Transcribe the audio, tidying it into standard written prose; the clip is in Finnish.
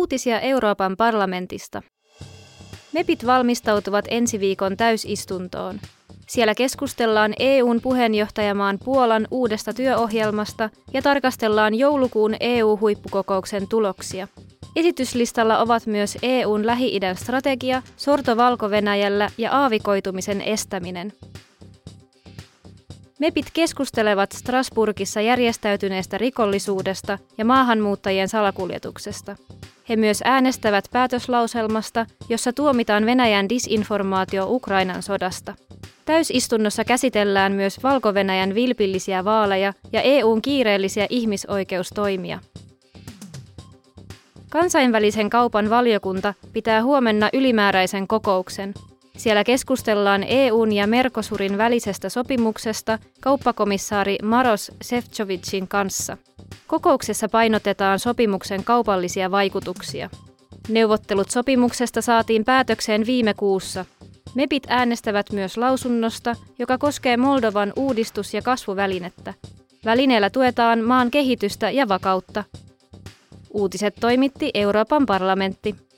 Uutisia Euroopan parlamentista. MEPit valmistautuvat ensi viikon täysistuntoon. Siellä keskustellaan EU:n puheenjohtajamaan Puolan uudesta työohjelmasta ja tarkastellaan joulukuun EU-huippukokouksen tuloksia. Esityslistalla ovat myös EU:n Lähi-idän strategia, sorto Valko-Venäjällä ja aavikoitumisen estäminen. MEPit keskustelevat Strasbourgissa järjestäytyneestä rikollisuudesta ja maahanmuuttajien salakuljetuksesta. He myös äänestävät päätöslauselmasta, jossa tuomitaan Venäjän disinformaatio Ukrainan sodasta. Täysistunnossa käsitellään myös Valko-Venäjän vilpillisiä vaaleja ja EU:n kiireellisiä ihmisoikeustoimia. Kansainvälisen kaupan valiokunta pitää huomenna ylimääräisen kokouksen. Siellä keskustellaan EU:n ja Mercosurin välisestä sopimuksesta kauppakomissaari Maros Šefčovičin kanssa. Kokouksessa painotetaan sopimuksen kaupallisia vaikutuksia. Neuvottelut sopimuksesta saatiin päätökseen viime kuussa. MEPit äänestävät myös lausunnosta, joka koskee Moldovan uudistus- ja kasvuvälinettä. Välineellä tuetaan maan kehitystä ja vakautta. Uutiset toimitti Euroopan parlamentti.